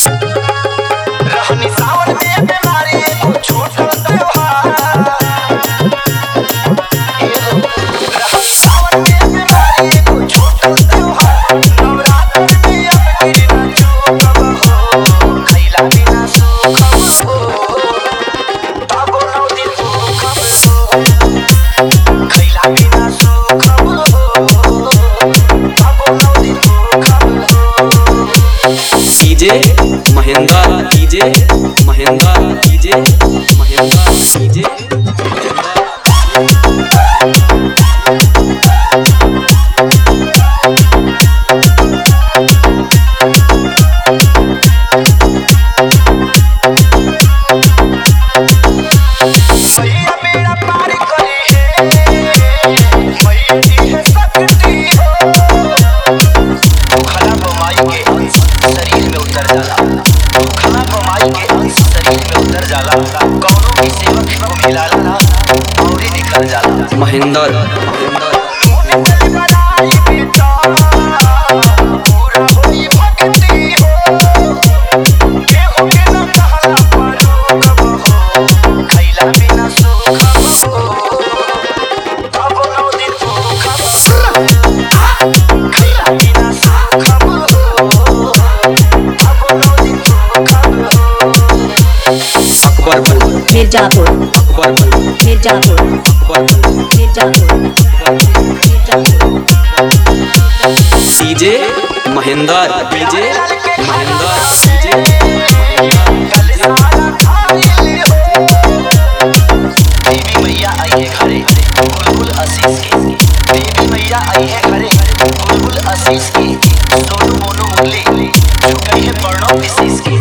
रहनी सावन में बीमारी को छूटल त्योहार। रहनी सावन में बीमारी को छूटल त्योहार। नवरात्र में अपनी न चूकब हो, खइला बिना सुखब हो। बाबू 9 दिन भूखब हो, खइला बिना सुखब हो। बाबू 9 दिन भूखब हो। DJ Mahendra, DJ Mahendra, DJ Mahendra, DJ मैया मेरा पार करी है, मैया जी है शक्ति हो। भूखला बमाई के अंश शरीर में उतर जाला, भूखला बमाई के अंश शरीर में उतर जाला। कौनो भी सेवक को मिलाला ना और ही निकल जाला। महेंद्र, मुँह में तेल बनाई बेटा, पूरा होई भक्ति हो। केहू के न कहला पर रोकब हो, खइला बिना सुखब हो। बाबू 9 दिन भूखब हो, खइला बिना सुखब हो। बाबू 9 दिन भूखब हो। Akbarpur, Mirzapur, Akbarpur, Mirzapur, Akbarpur, Mirzapur, Mirzapur. DJ Mahendra, DJ Mahendra, DJ Mahendra. कल सारा खाइल हो। देवी मैया आई है घरे बुलबुल आशीष की। देवी मैया आई है घरे बुलबुल आशीष की। सोनू मोनू मुरली झुकई है पर्णो विशेष की।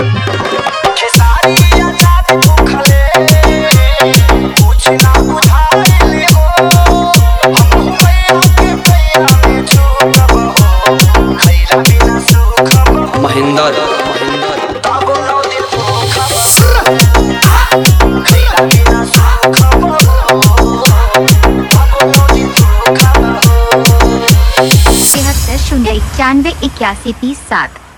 खेसारी आजाद भूखले कुछ ना बुझाइल हो। हमहू मैया के पैया में झुकब हो, खइला बिना सुखब हो। महेंद्र, महेंद्र, बाबू 9 दिन भूखब हो, खइला बिना सुखब हो। बाबू 9 दिन भूखब हो। 73 091 81 30 7।